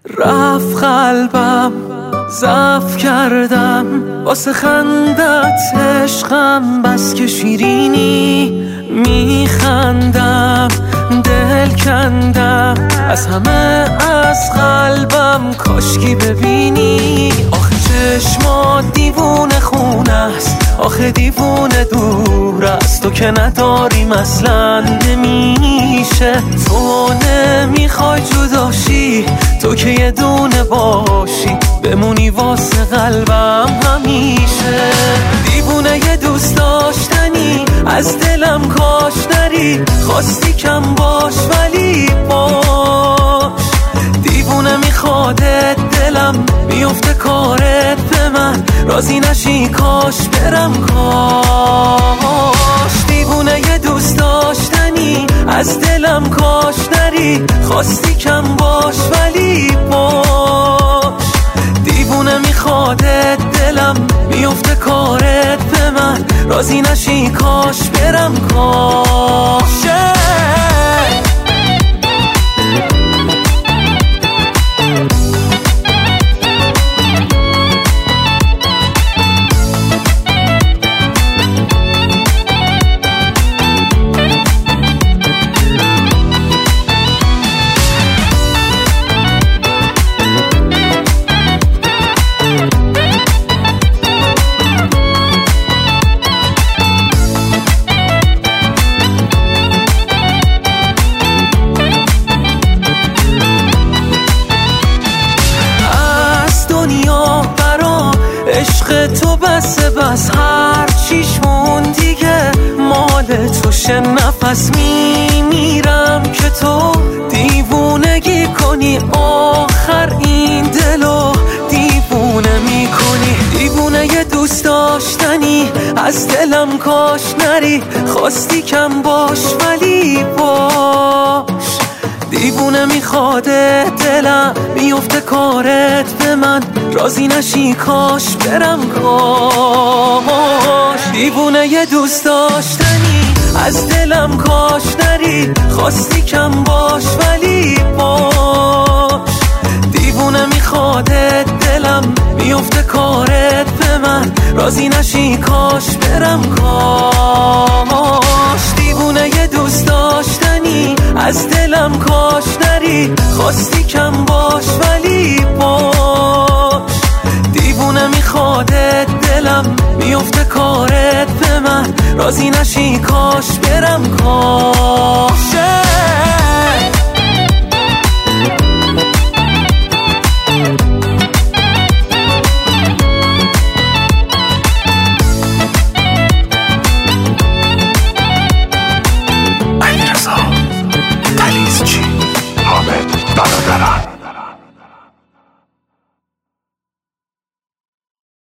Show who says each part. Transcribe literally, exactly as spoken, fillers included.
Speaker 1: رفت قلبم ضعف کردم واسه خندت عشقم بس که شیرینی میخندم دل کندم از همه از قلبم کاشکی ببینی آخه چشمات دیوونه خونه است آخه دیوونه دور است تو که نداریم اصلا نمیشه تو نمیخوای جداشی تو که یه دونه باشی بمونی واسه قلبم همیشه دیوونه یه دوست داشتنی از دلم کاش نری خواستی کم باش ولی باش دیوونه میخوادت دلم میفته کارت به من راضی نشی کاش برم کاش دیوونه یه دوست داشتنی از دلم کاش نری خواستی کم باش ولی باش دیوونه میخوادت دلم میفته کارت به من راضی نشی کاش برم کاش عشق تو بس بس هر چیش مون دیگه مال توشه نفس میمیرم که تو دیوونگی کنی آخر این دلو دیوونه میکنی دیوونه یه دوست داشتنی از دلم کاش نری خواستی کم باش ولی باش دیوونه میخواده دلم میفته کارت به من راضی نشی کاش برم کاش دیوونه یه دوست داشتنی از دلم کاش نری خواستی کم باش ولی باش دیوونه میخواده دلم میفته کارت به من راضی نشی کاش برم کاش دیوونه یه دوست داشتنی از دلم کاش نری خواستی کم باش ولی باش دیوونه میخواده دلم میفته کارت به من راضی نشی کاش برم کاش
Speaker 2: علیرضا تلیزچی حامد برادرم